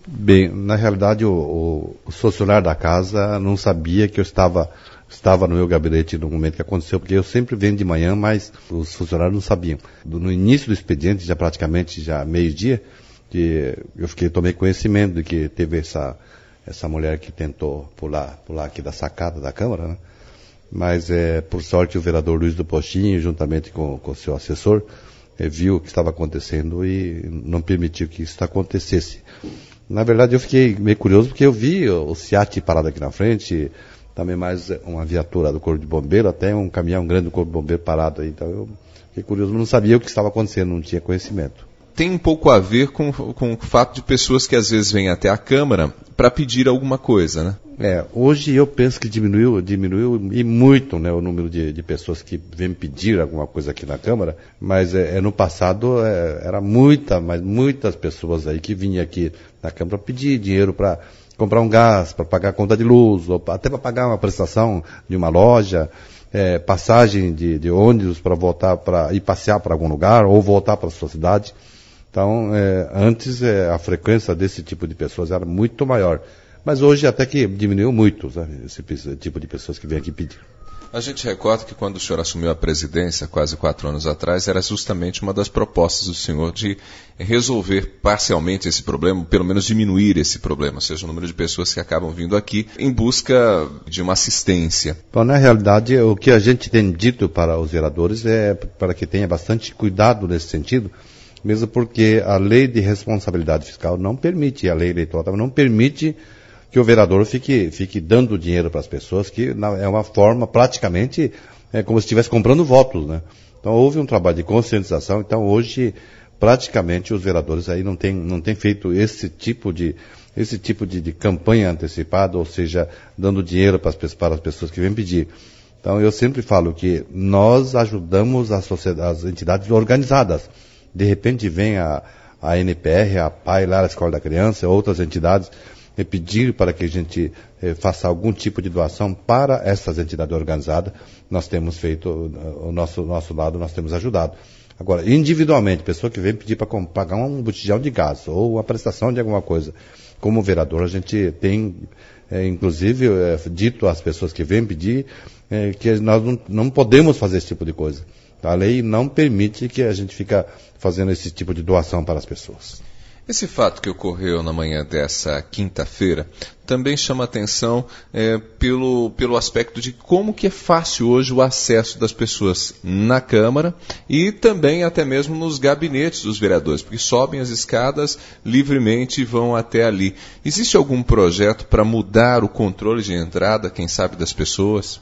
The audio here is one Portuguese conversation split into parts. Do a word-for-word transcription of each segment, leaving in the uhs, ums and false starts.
Bem, na realidade o, o, o funcionário da casa não sabia que eu estava, estava no meu gabinete no momento que aconteceu, porque eu sempre venho de manhã, mas os funcionários não sabiam. No início do expediente, já praticamente já meio-dia, que eu fiquei, tomei conhecimento de que teve essa, essa mulher que tentou pular, pular aqui da sacada da Câmara, né? Mas, é, por sorte, o vereador Luiz do Postinho, juntamente com o seu assessor, é, viu o que estava acontecendo e não permitiu que isso acontecesse. Na verdade, eu fiquei meio curioso porque eu vi o SEAT parado aqui na frente, também mais uma viatura do Corpo de Bombeiro, até um caminhão grande do Corpo de Bombeiro parado aí. Então, eu fiquei curioso, mas não sabia o que estava acontecendo, não tinha conhecimento. Tem um pouco a ver com, com o fato de pessoas que às vezes vêm até a Câmara para pedir alguma coisa, né? É, hoje eu penso que diminuiu, diminuiu e muito, né, o número de, de pessoas que vêm pedir alguma coisa aqui na Câmara, mas é, é, no passado é, era muita, mas muitas pessoas aí que vinham aqui na Câmara pedir dinheiro para comprar um gás, para pagar a conta de luz, ou até para pagar uma prestação de uma loja, é, passagem de, de ônibus para voltar, para ir passear para algum lugar ou voltar para a sua cidade. Então, é, antes é, a frequência desse tipo de pessoas era muito maior. Mas hoje até que diminuiu muito, sabe, esse, esse tipo de pessoas que vêm aqui pedir. A gente recorda que quando o senhor assumiu a presidência, quase quatro anos atrás, era justamente uma das propostas do senhor de resolver parcialmente esse problema, pelo menos diminuir esse problema, ou seja, o número de pessoas que acabam vindo aqui em busca de uma assistência. Bom, na realidade, o que a gente tem dito para os vereadores é para que tenha bastante cuidado nesse sentido, mesmo porque a lei de responsabilidade fiscal não permite, a lei eleitoral também não permite que o vereador fique, fique dando dinheiro para as pessoas, que é uma forma, praticamente, é como se estivesse comprando votos, né? Então, houve um trabalho de conscientização. Então, hoje, praticamente, os vereadores aí não têm, não têm feito esse tipo de, esse tipo de, de campanha antecipada, ou seja, dando dinheiro para as, para as pessoas que vêm pedir. Então, eu sempre falo que nós ajudamos as, sociedades, as entidades organizadas. De repente, vem a, a N P R, a P A I, lá a Escola da Criança, outras entidades, e pedir para que a gente eh, faça algum tipo de doação para essas entidades organizadas. Nós temos feito, o nosso, nosso lado, nós temos ajudado. Agora, individualmente, pessoa que vem pedir para pagar um botijão de gás ou a prestação de alguma coisa, como vereador, a gente tem, eh, inclusive, eh, dito às pessoas que vêm pedir eh, que nós não, não podemos fazer esse tipo de coisa. A lei não permite que a gente fique fazendo esse tipo de doação para as pessoas. Esse fato que ocorreu na manhã dessa quinta-feira também chama atenção é, pelo, pelo aspecto de como que é fácil hoje o acesso das pessoas na Câmara e também até mesmo nos gabinetes dos vereadores, porque sobem as escadas livremente e vão até ali. Existe algum projeto para mudar o controle de entrada, quem sabe, das pessoas?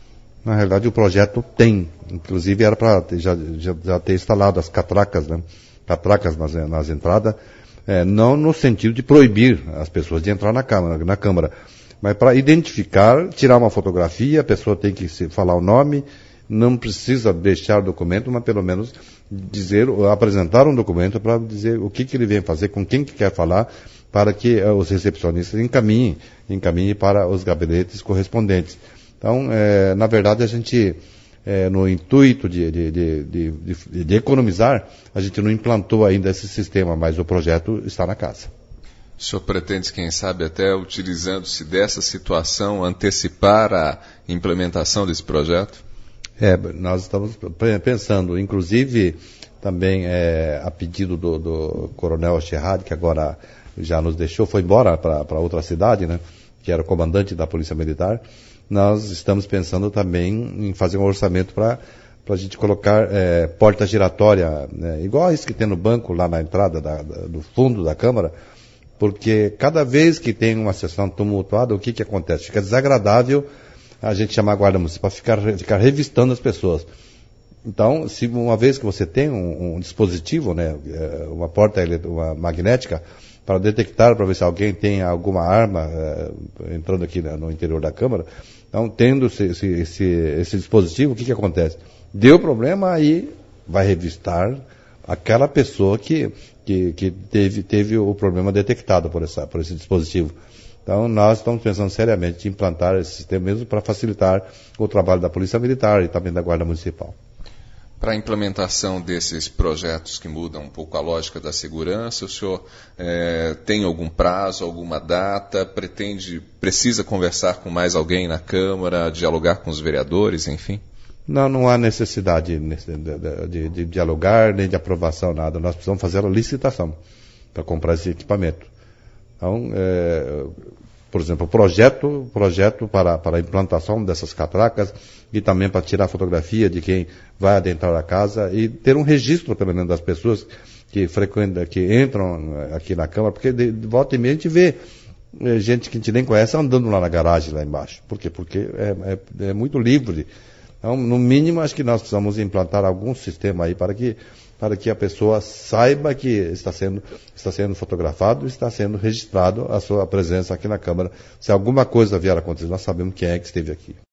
Na realidade, o projeto tem. Inclusive, era para já, já, já ter instalado as catracas, né? Catracas nas, nas entradas. É, não no sentido de proibir as pessoas de entrar na Câmara, na Câmara, mas para identificar, tirar uma fotografia, a pessoa tem que se, falar o nome, não precisa deixar o documento, mas pelo menos dizer, apresentar um documento para dizer o que, que ele vem fazer, com quem que quer falar, para que uh, os recepcionistas encaminhem, encaminhem para os gabinetes correspondentes. Então, é, na verdade, a gente... É, no intuito de, de, de, de, de economizar, a gente não implantou ainda esse sistema, mas o projeto está na casa. O senhor pretende, quem sabe, até utilizando-se dessa situação, antecipar a implementação desse projeto? É, nós estamos pensando, inclusive, também é, a pedido do, do Coronel Sherrad, que agora já nos deixou, foi embora para outra cidade, né, que era o comandante da Polícia Militar. Nós estamos pensando também em fazer um orçamento para a gente colocar é, porta giratória, né, igual isso que tem no banco, lá na entrada da, da, do fundo da Câmara, porque cada vez que tem uma sessão tumultuada, o que, que acontece? Fica desagradável a gente chamar a Guarda Municipal para ficar, ficar revistando as pessoas. Então, se uma vez que você tem um, um dispositivo, né, uma porta uma magnética, para detectar, para ver se alguém tem alguma arma é, entrando aqui no interior da Câmara. Então, tendo esse, esse, esse, esse dispositivo, o que, que acontece? Deu problema, aí vai revistar aquela pessoa que, que, que teve, teve o problema detectado por, essa, por esse dispositivo. Então, nós estamos pensando seriamente em implantar esse sistema mesmo para facilitar o trabalho da Polícia Militar e também da Guarda Municipal. para a implementação desses projetos que mudam um pouco a lógica da segurança, o senhor é, tem algum prazo, alguma data, pretende, precisa conversar com mais alguém na Câmara, dialogar com os vereadores, enfim? Não, não há necessidade de, de, de, de dialogar, nem de aprovação, nada. Nós precisamos fazer a licitação para comprar esse equipamento. Então, é, por exemplo, o projeto, projeto para, para a implantação dessas catracas e também para tirar fotografia de quem vai adentrar a casa e ter um registro, pelo menos, das pessoas que frequentam, que entram aqui na Câmara, porque de, de volta e meia a gente vê é, gente que a gente nem conhece andando lá na garagem, lá embaixo. Por quê? Porque é, é, é muito livre. Então, no mínimo, acho que nós precisamos implantar algum sistema aí para que, para que a pessoa saiba que está sendo, está sendo fotografado, está sendo registrado a sua presença aqui na Câmara. Se alguma coisa vier a acontecer, nós sabemos quem é que esteve aqui.